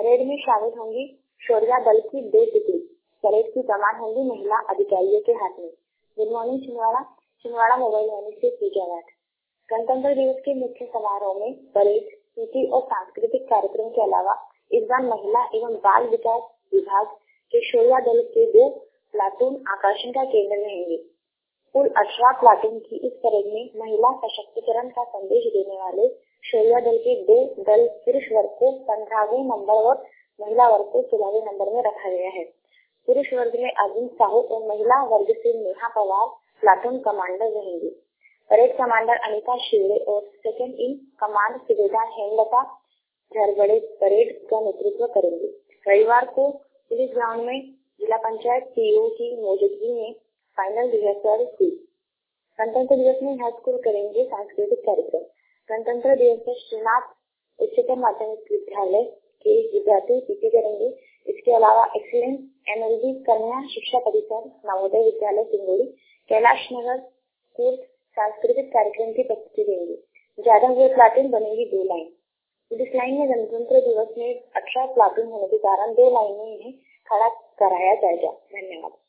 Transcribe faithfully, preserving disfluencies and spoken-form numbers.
Parade में शामिल होंगी शौर्या दल की दो टुकड़ी। परेड की कमान होंगी महिला अधिकारियों के हाथ में। Good morning Chhindwara, Chhindwara mobile unit से पूजा राठ। गणतंत्र दिवस के मुख्य समारोह में परेड, पीटी और सांस्कृतिक कार्यक्रम के अलावा इस बार महिला एवं बाल विकास विभाग के शौर्या दल के दो प्लाटून आकर्षण का केंद्र रहेंगे। कुल अठारह प्लाटून की इस परेड में महिला सशक्तिकरण का संदेश देने वाले शौर्या दल के दो दल पुरुष वर्ग को पंद्रहवें नंबर और महिला वर्ग को सोलहवें नंबर में रखा गया है। पुरुष वर्ग में अर्जुन साहू और महिला वर्ग से नेहा पवार प्लाटून कमांडर रहेंगे। परेड कमांडर अनिता शिवड़े और सेकंड इन कमांड सुबेदार हेमलता झरबड़े परेड का नेतृत्व करेंगे। रविवार को पुलिस ग्राउंड में जिला पंचायत सीईओ की मौजूदगी में फाइनल रिहर्सल हुई। गणतंत्र दिवस में हाई स्कूल करेंगे सांस्कृतिक कार्यक्रम। गणतंत्र दिवस पर श्रीनाथ उच्चतर माध्यमिक विद्यालय के विद्यार्थी पीटी करेंगे। इसके अलावा एक्सीलेंस एमएलबी कन्या शिक्षा परिसर नवोदय विद्यालय सिंगोड़ी, कैलाश नगर स्कूल सांस्कृतिक कार्यक्रम की प्रस्तुति देंगे। ज्यादा हुए प्लाटून बनेगी दो लाइन। पुलिस लाइन में गणतंत्र दिवस में अठारह प्लाटून होने के कारण दो लाइन में इन्हें खड़ा कराया जाएगा। धन्यवाद।